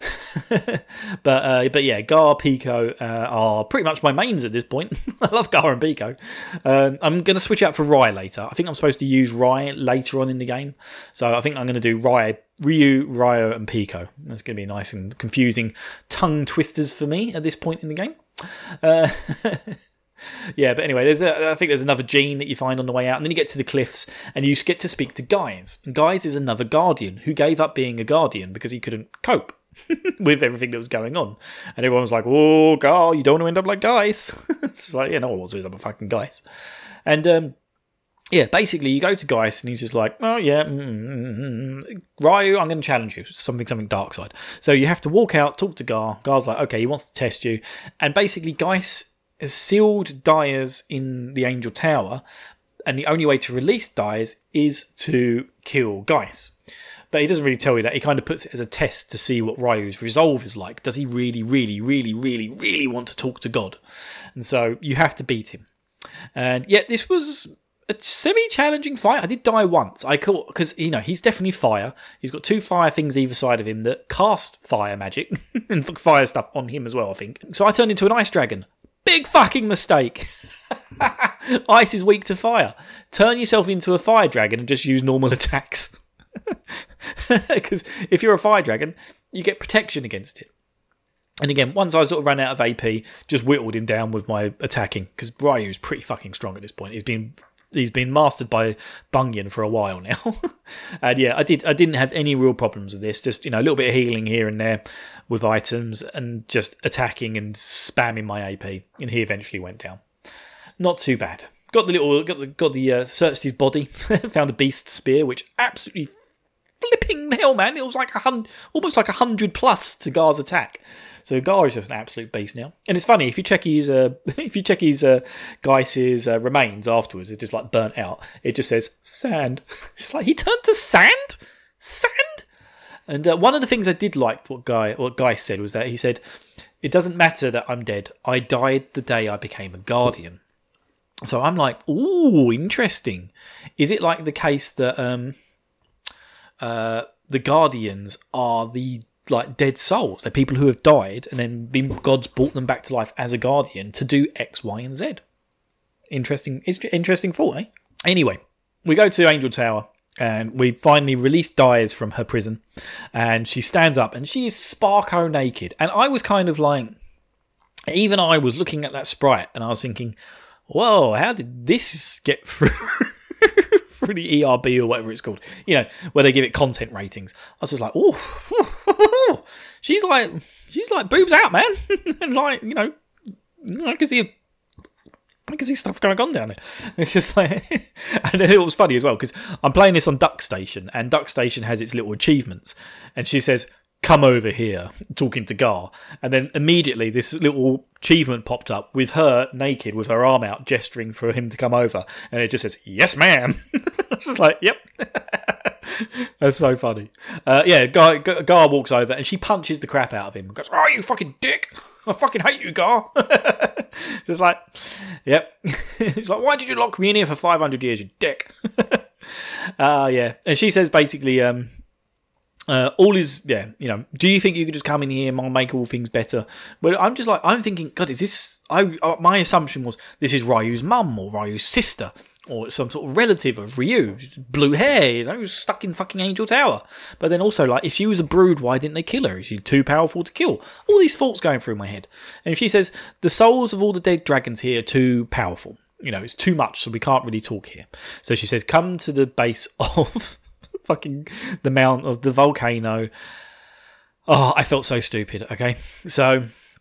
but uh, but yeah, Gar, Pico uh, are pretty much my mains at this point. I love Gar and Pico. Um, I'm going to switch out for Rye later. I think I'm supposed to use Rye later on in the game. So I think I'm going to do Rye, Ryu, Ryo and Pico. That's going to be nice and confusing tongue twisters for me at this point in the game. Uh, Yeah, but anyway, there's a, I think there's another gene that you find on the way out, and then you get to the cliffs, and you get to speak to Guise. And Guise is another guardian who gave up being a guardian because he couldn't cope with everything that was going on. And everyone was like, "Oh, Gar, you don't want to end up like Guise." It's like, yeah, no one wants to end up like fucking Guise. And um, yeah, basically, you go to Guise, and he's just like, "Oh yeah, mm-hmm. Ryu, I'm going to challenge you, something, something dark side." So you have to walk out, talk to Gar. Gar's like, "Okay," he wants to test you, and basically, Guise has sealed Dies in the Angel Tower, and the only way to release Dies is to kill Guise. But he doesn't really tell you that. He kind of puts it as a test to see what Ryu's resolve is like. Does he really, really, really, really, really want to talk to God? And so you have to beat him. And yet this was a semi-challenging fight. I did die once. I caught because you know he's definitely fire. He's got two fire things either side of him that cast fire magic and fire stuff on him as well. I think so. I turned into an ice dragon. Big fucking mistake. Ice is weak to fire. Turn yourself into a fire dragon and just use normal attacks. Because if you're a fire dragon, you get protection against it. And again, once I sort of ran out of A P, just whittled him down with my attacking because Ryu's pretty fucking strong at this point. He's been he's been mastered by Bunyan for a while now. And yeah, I did I didn't have any real problems with this. Just, you know, a little bit of healing here and there with items and just attacking and spamming my A P. And he eventually went down. Not too bad. Got the little got the got the uh, searched his body, found a beast spear, which absolutely flipping hell, man! It was like a hundred, almost like a hundred plus to Gar's attack. So Gar is just an absolute beast now. And it's funny if you check his uh, if you check his uh, Geiss's uh, remains afterwards, it just like burnt out. It just says sand. It's just like he turned to sand, sand. And uh, one of the things I did like what Guy what Guy said was that he said it doesn't matter that I'm dead. I died the day I became a guardian. So I'm like, ooh, interesting. Is it like the case that um, uh, the Guardians are the like dead souls? They're people who have died and then been God's brought them back to life as a guardian to do X, Y, and Z. Interesting, interesting thought, eh? Anyway, we go to Angel Tower and we finally release Dyes from her prison, and she stands up and she is sparko naked. And I was kind of like, even I was looking at that sprite and I was thinking, whoa, how did this get through through the E R B or whatever it's called? You know, where they give it content ratings. I was just like, oh, she's like, she's like boobs out, man, and like, you know, I can see, I can see stuff going on down there. It's just like, and it was funny as well because I'm playing this on Duck Station, and Duck Station has its little achievements, and she says, come over here, talking to Gar. And then immediately this little achievement popped up with her naked, with her arm out, gesturing for him to come over. And it just says, yes, ma'am. I was just like, yep. That's so funny. Uh, yeah, Gar, Gar walks over and she punches the crap out of him. Goes, oh, you fucking dick. I fucking hate you, Gar. Just like, yep. She's like, why did you lock me in here for five hundred years, you dick? uh, yeah. And she says basically, um, Uh, all is, yeah, you know, do you think you could just come in here and I'll make all things better? But I'm just like, I'm thinking, God, is this, I, uh, my assumption was this is Ryu's mum or Ryu's sister or some sort of relative of Ryu, blue hair, you know, stuck in fucking Angel Tower. But then also, like, if she was a brood, why didn't they kill her? Is she too powerful to kill? All these thoughts going through my head. And if she says, the souls of all the dead dragons here are too powerful, you know, it's too much, so we can't really talk here. So she says, come to the base of fucking the mount of the volcano. Oh, I felt so stupid. Okay, so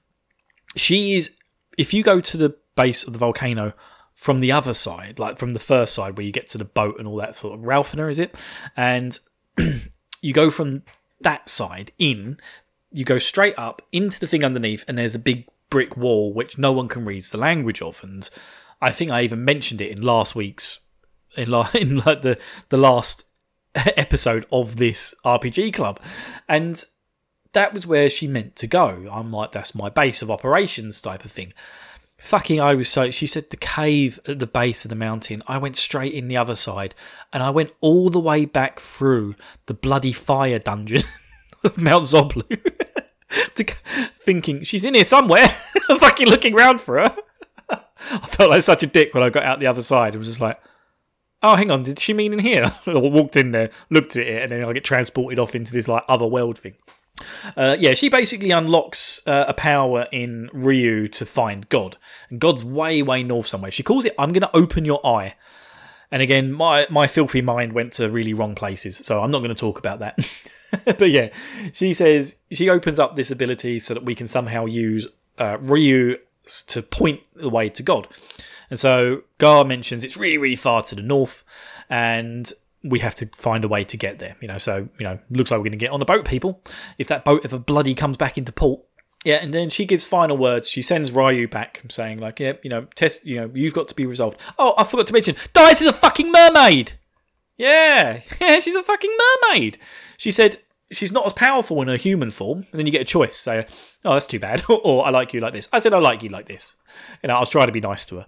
she is, if you go to the base of the volcano from the other side, like from the first side where you get to the boat and all that sort of Ralphner, is it? And you go from that side in, you go straight up into the thing underneath, and there's a big brick wall which no one can read the language of. And I think I even mentioned it in last week's in, la- in like the the last episode of this R P G club, and that was where she meant to go. I'm like, that's my base of operations type of thing. Fucking, I was so, she said the cave at the base of the mountain. I went straight in the other side, and I went all the way back through the bloody fire dungeon of Mount Zoblu, to, thinking she's in here somewhere. Fucking looking around for her. I felt like such a dick when I got out the other side. It was just like, oh, hang on, did she mean in here? I walked in there, looked at it, and then I get transported off into this like other world thing. Uh, yeah, she basically unlocks uh, a power in Ryu to find God. And God's way, way north somewhere. She calls it, I'm going to open your eye. And again, my, my filthy mind went to really wrong places, so I'm not going to talk about that. But yeah, she says she opens up this ability so that we can somehow use uh, Ryu to point the way to God. And so Gar mentions it's really, really far to the north, and we have to find a way to get there. You know, so, you know, looks like we're going to get on a boat, people. If that boat ever bloody comes back into port. Yeah, and then she gives final words. She sends Ryu back, saying, like, yeah, you know, test, you know, you've got to be resolved. Oh, I forgot to mention, Dyes is a fucking mermaid! Yeah, yeah, she's a fucking mermaid! She said, she's not as powerful in her human form. And then you get a choice. Say, oh, that's too bad. Or I like you like this. I said, I like you like this. You know, I was trying to be nice to her.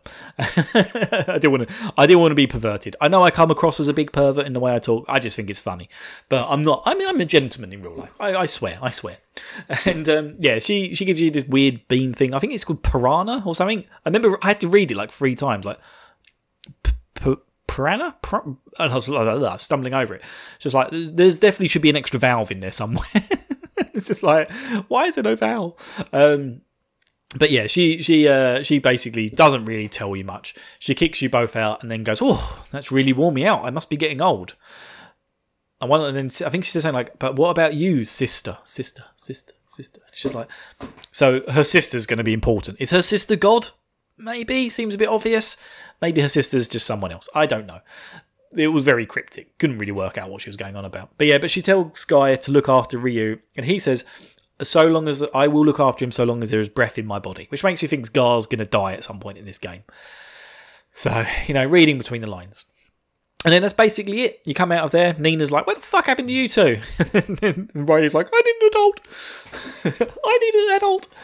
I didn't want to. I didn't want to be perverted. I know I come across as a big pervert in the way I talk. I just think it's funny, but I'm not. I mean, I'm a gentleman in real life. I, I swear. I swear. And um, yeah, she she gives you this weird beam thing. I think it's called piranha or something. I remember I had to read it like three times. Like p- p- piranha. Pr- and I was like, stumbling over it. It's just like there's definitely should be an extra valve in there somewhere. It's just like, why is there no valve? Um, But yeah, she she uh, she basically doesn't really tell you much. She kicks you both out and then goes, "Oh, that's really worn me out. I must be getting old." And one, and then I think she says something like, "But what about you, sister, sister, sister, sister?" And she's like, so her sister's going to be important. Is her sister God? Maybe seems a bit obvious. Maybe her sister's just someone else. I don't know. It was very cryptic. Couldn't really work out what she was going on about. But yeah, but she tells Guy to look after Ryu, and he says, so long as I will look after him, so long as there is breath in my body, which makes you think Scar's going to die at some point in this game. So, you know, reading between the lines. And then that's basically it. You come out of there, Nina's like, what the fuck happened to you two? And then Ryu's like, I need an adult. I need an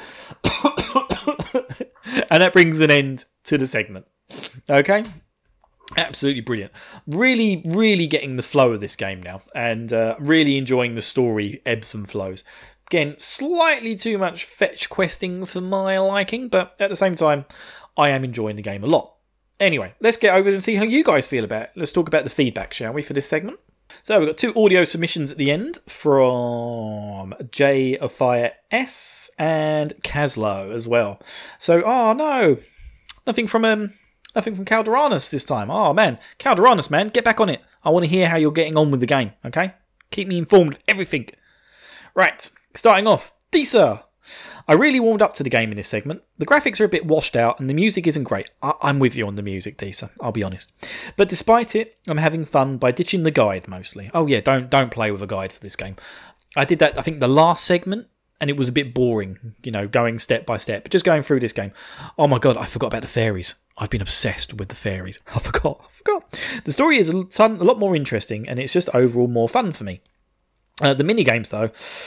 adult. And that brings an end to the segment. Okay? Absolutely brilliant. Really, really getting the flow of this game now. And uh, really enjoying the story ebbs and flows. Again, slightly too much fetch questing for my liking, but at the same time, I am enjoying the game a lot. Anyway, let's get over and see how you guys feel about it. Let's talk about the feedback, shall we, for this segment? So we've got two audio submissions at the end from J of Fire S and Caslow as well. So, oh no, nothing from um, nothing from Calderanus this time. Oh man, Calderanus, man, get back on it. I want to hear how you're getting on with the game. Okay, keep me informed of everything. Right. Starting off, Disa. I really warmed up to the game in this segment. The graphics are a bit washed out and the music isn't great. I- I'm with you on the music, Disa, I'll be honest. But despite it, I'm having fun by ditching the guide mostly. Oh yeah, don't don't play with a guide for this game. I did that, I think, the last segment, and it was a bit boring, you know, going step by step. But just going through this game. Oh my god, I forgot about the fairies. I've been obsessed with the fairies. I forgot, I forgot. The story is a, ton, a lot more interesting, and it's just overall more fun for me. Uh, the minigames, though,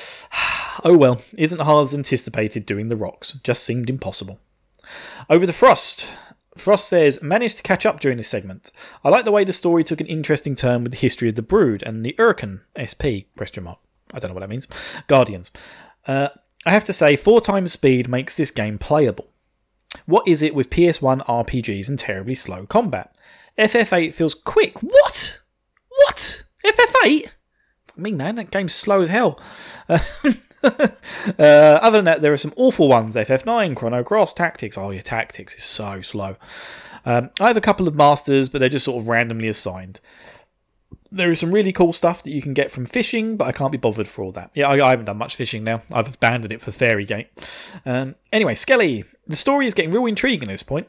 oh well, isn't hard as anticipated doing the rocks. Just seemed impossible. Over to Frost. Frost says, managed to catch up during this segment. I like the way the story took an interesting turn with the history of the Brood and the Urkin, S P, question mark. I don't know what that means. Guardians. Uh, I have to say, four times speed makes this game playable. What is it with P S one R P Gs and terribly slow combat? F F eight feels quick. What? What? F F eight? Me, man, that game's slow as hell. Uh, uh, other than that, there are some awful ones. F F nine, Chrono Cross, Tactics. Oh, yeah, Tactics is so slow. Um, I have a couple of masters, but they're just sort of randomly assigned. There is some really cool stuff that you can get from fishing, but I can't be bothered for all that. Yeah, I, I haven't done much fishing now. I've abandoned it for Fairy Gate. Um, anyway, Skelly. The story is getting real intriguing at this point.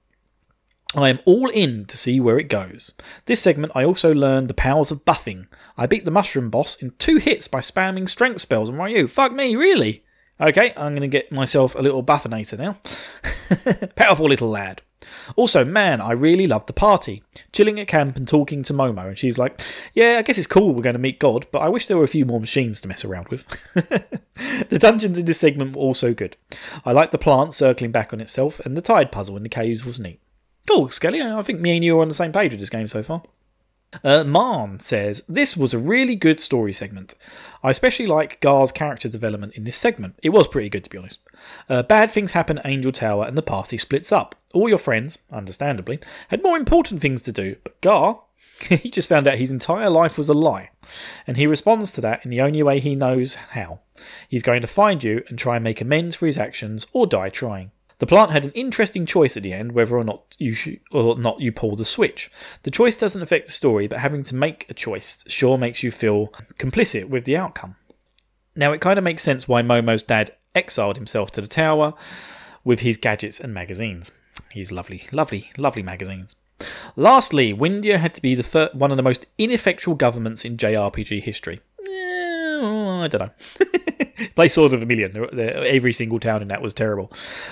I am all in to see where it goes. This segment I also learned the powers of buffing. I beat the mushroom boss in two hits by spamming strength spells on Ryu. Fuck me, really? Okay, I'm going to get myself a little buffinator now. Powerful little lad. Also, man, I really loved the party. Chilling at camp and talking to Momo, and she's like, yeah, I guess it's cool we're going to meet God, but I wish there were a few more machines to mess around with. The dungeons in this segment were also good. I liked the plant circling back on itself, and the tide puzzle in the caves was neat. Cool, Skelly. I think me and you are on the same page with this game so far. Uh, Marn says, this was a really good story segment. I especially like Gar's character development in this segment. It was pretty good, to be honest. Uh, bad things happen at Angel Tower and the party splits up. All your friends, understandably, had more important things to do, but Gar, he just found out his entire life was a lie. And he responds to that in the only way he knows how. He's going to find you and try and make amends for his actions, or die trying. The plant had an interesting choice at the end, whether or not you sh- or not you pull the switch. The choice doesn't affect the story, but having to make a choice sure makes you feel complicit with the outcome. Now, it kind of makes sense why Momo's dad exiled himself to the tower with his gadgets and magazines. His lovely, lovely, lovely magazines. Lastly, Windia had to be the fir- one of the most ineffectual governments in J R P G history. Eh, I don't know. Play Sword of Vermilion. Every single town in that was terrible.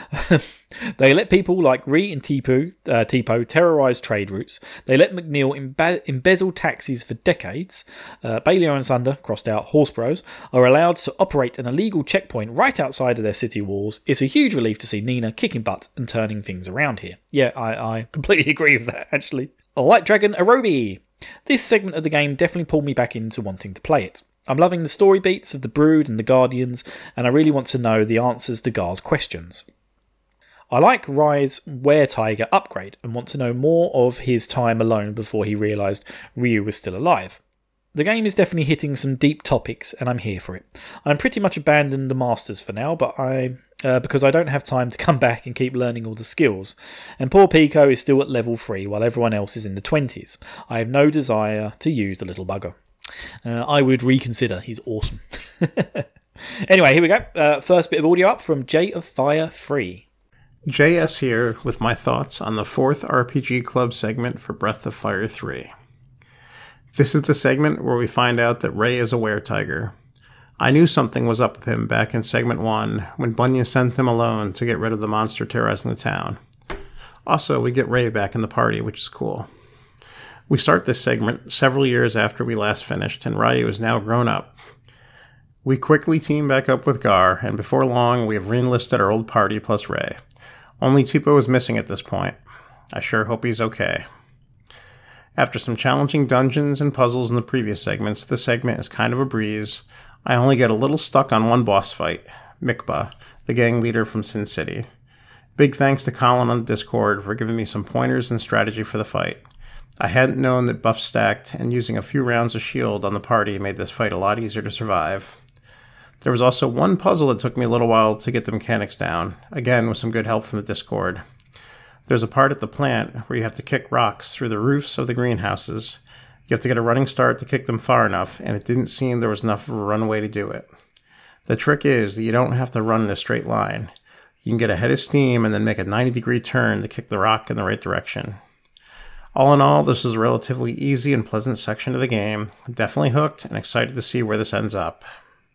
They let people like Ree and Tipo, uh, Tipo terrorise trade routes. They let McNeil embe- embezzle taxis for decades. Uh, Balliol and Sunder, crossed out Horsebros, are allowed to operate an illegal checkpoint right outside of their city walls. It's a huge relief to see Nina kicking butt and turning things around here. Yeah, I, I completely agree with that, actually. Light Dragon Arobi. This segment of the game definitely pulled me back into wanting to play it. I'm loving the story beats of the Brood and the Guardians, and I really want to know the answers to Gar's questions. I like Rai's Were-Tiger upgrade and want to know more of his time alone before he realised Ryu was still alive. The game is definitely hitting some deep topics and I'm here for it. I'm pretty much abandoned the Masters for now, but I uh, because I don't have time to come back and keep learning all the skills. And poor Pico is still at level three while everyone else is in the twenties. I have no desire to use the little bugger. Uh, I would reconsider, he's awesome. Anyway, here we go. Uh, first bit of audio up from J of Fire three. J S here with my thoughts on the fourth R P G Club segment for Breath of Fire three. This is the segment where we find out that Ray is a were-tiger. I knew something was up with him back in segment one when Bunya sent him alone to get rid of the monster terrorizing the town. Also, we get Ray back in the party, which is cool. We start this segment several years after we last finished, and Ryu is now grown up. We quickly team back up with Gar, and before long we have re-enlisted our old party plus Ray. Only Tipo is missing at this point. I sure hope he's okay. After some challenging dungeons and puzzles in the previous segments, this segment is kind of a breeze. I only get a little stuck on one boss fight, Mikba, the gang leader from Sin City. Big thanks to Colin on the Discord for giving me some pointers and strategy for the fight. I hadn't known that buffs stacked, and using a few rounds of shield on the party made this fight a lot easier to survive. There was also one puzzle that took me a little while to get the mechanics down, again with some good help from the Discord. There's a part at the plant where you have to kick rocks through the roofs of the greenhouses. You have to get a running start to kick them far enough, and it didn't seem there was enough of a runway to do it. The trick is that you don't have to run in a straight line. You can get a head of steam and then make a ninety degree turn to kick the rock in the right direction. All in all, this is a relatively easy and pleasant section of the game. Definitely hooked and excited to see where this ends up.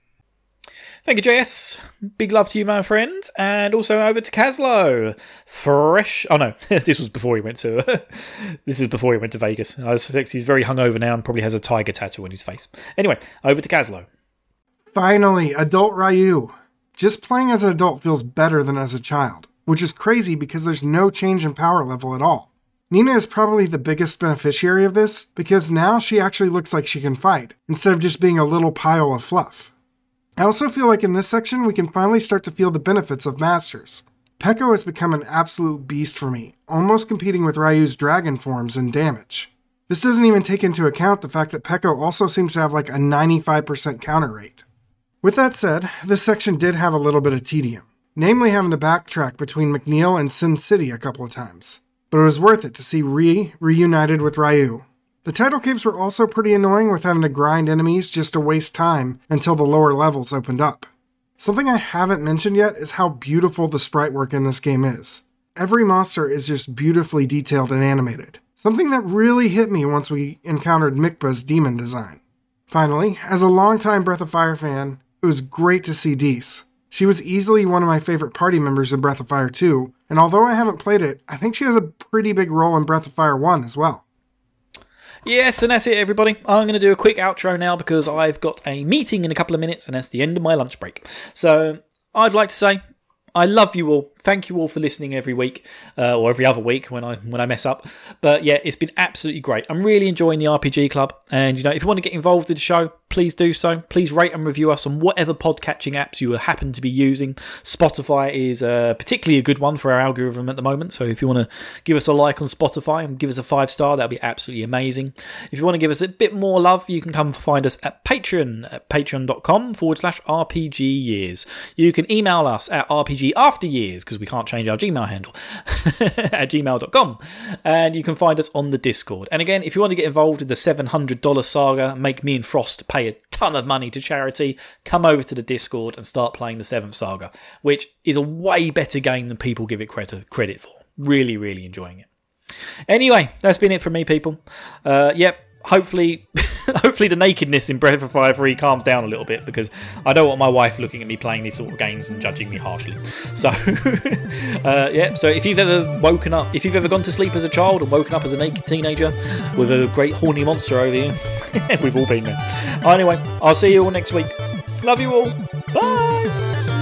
Thank you, J S. Big love to you, my friend. And also over to Caslow. Fresh. Oh, no. This was before he went to... this is before he went to Vegas. I suspect he's very hungover now and probably has a tiger tattoo on his face. Anyway, over to Caslow. Finally, adult Ryu. Just playing as an adult feels better than as a child, which is crazy because there's no change in power level at all. Nina is probably the biggest beneficiary of this because now she actually looks like she can fight, instead of just being a little pile of fluff. I also feel like in this section we can finally start to feel the benefits of Masters. Peko has become an absolute beast for me, almost competing with Ryu's dragon forms in damage. This doesn't even take into account the fact that Peko also seems to have like a ninety-five percent counter rate. With that said, this section did have a little bit of tedium, namely having to backtrack between McNeil and Sin City a couple of times. But it was worth it to see Ri reunited with Ryu. The tidal caves were also pretty annoying with having to grind enemies just to waste time until the lower levels opened up. Something I haven't mentioned yet is how beautiful the sprite work in this game is. Every monster is just beautifully detailed and animated. Something that really hit me once we encountered Mikba's demon design. Finally, as a longtime Breath of Fire fan, it was great to see Deese. She was easily one of my favorite party members in Breath of Fire two, and although I haven't played it, I think she has a pretty big role in Breath of Fire one as well. Yes, and that's it, everybody. I'm going to do a quick outro now because I've got a meeting in a couple of minutes, and that's the end of my lunch break. So, I'd like to say, I love you all. Thank you all for listening every week, uh, or every other week when I when I mess up. But yeah, it's been absolutely great. I'm really enjoying the R P G Club, and you know, if you want to get involved in the show, please do so. Please rate and review us on whatever podcatching apps you happen to be using. Spotify is uh, particularly a good one for our algorithm at the moment, so if you want to give us a like on Spotify and give us a five star, that'd be absolutely amazing. If you want to give us a bit more love, you can come find us at Patreon at patreon.com forward slash RPG years. You can email us at R P G after years because we can't change our Gmail handle at gmail dot com, and you can find us on the Discord. And again, if you want to get involved in the seven hundred dollars saga, make me and Frost pay a ton of money to charity, come over to the Discord and start playing the seventh saga, which is a way better game than people give it credit credit for. Really, really enjoying it. Anyway, that's been it from me, people. Uh, yep. hopefully, hopefully the nakedness in Breath of Fire three calms down a little bit, because I don't want my wife looking at me playing these sort of games and judging me harshly. So, uh, yeah. So if you've ever woken up, if you've ever gone to sleep as a child and woken up as a naked teenager with a great horny monster over you, we've all been there. Anyway, I'll see you all next week. Love you all. Bye.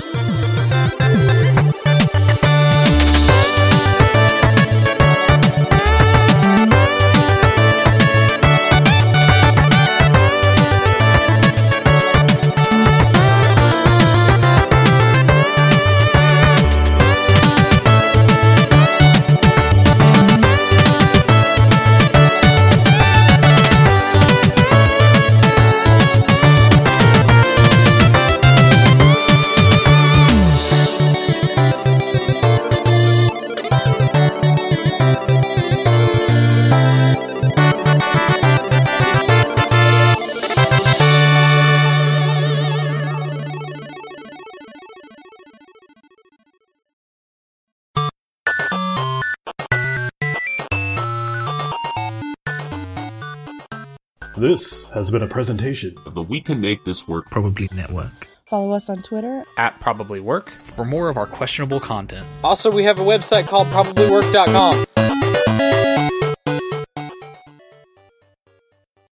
This has been a presentation But we can make this work. Probably Network. Follow us on Twitter at Probably Work for more of our questionable content. Also, we have a website called probably work dot com.